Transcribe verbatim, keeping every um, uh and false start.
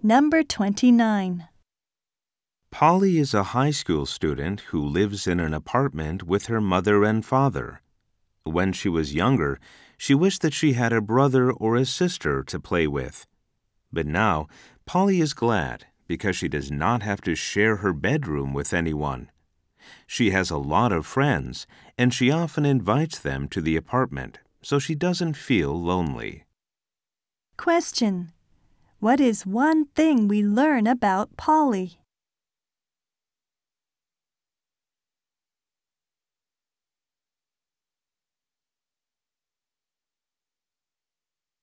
Number twenty-nine. Polly is a high school student who lives in an apartment with her mother and father. When she was younger, she wished that she had a brother or a sister to play with. But now, Polly is glad because she does not have to share her bedroom with anyone. She has a lot of friends, and she often invites them to the apartment, so she doesn't feel lonely. Question. What is one thing we learn about Polly?